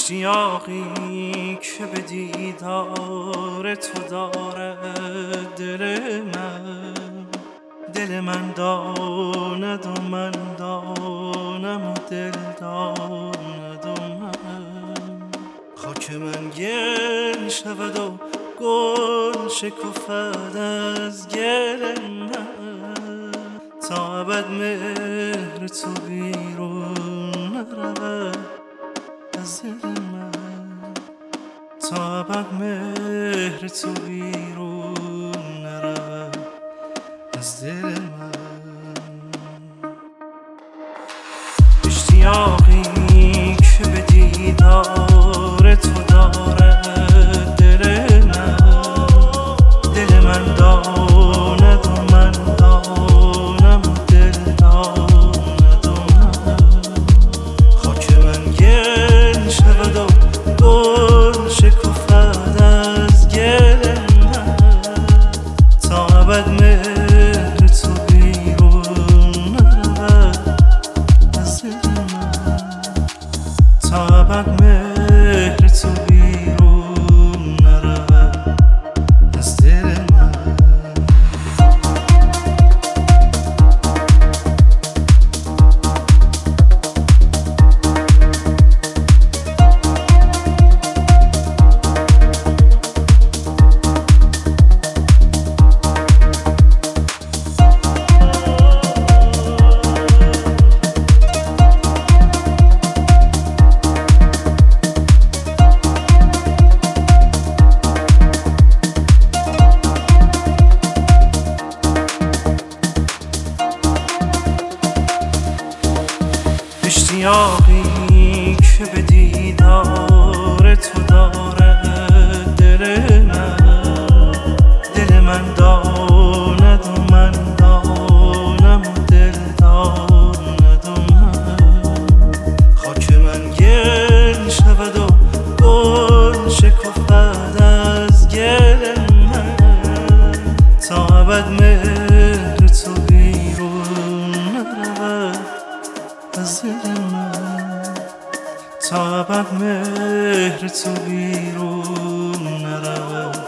اشتیاقی که به دیدار تو دارد دل من داند و من دانم و دل داند و من. خاک من گل شود و گل شکفد از گل من، تا ابد مهر تو بیرون نرود از دل من، تا ابد مهر تو بیرون نرود از دل من. اشتیاقی که به دیدار تو دارد دل من داند و من دانم و دل داند و من. خاک من گل شود و گل شکفد از گل من، تا ابد مهر تو بیرون نرود از دل من، تا ابد مهر تو بیرون نرود از دل من. اشتیاقی که به دیدار تو دارد دل من داند و من دانم و دل داند و من. خاک من گل شود و گل شکفد از گل من، تا ابد مهر تو بیرون نرود از دل من، تا ابد مهر تو بیرون نرود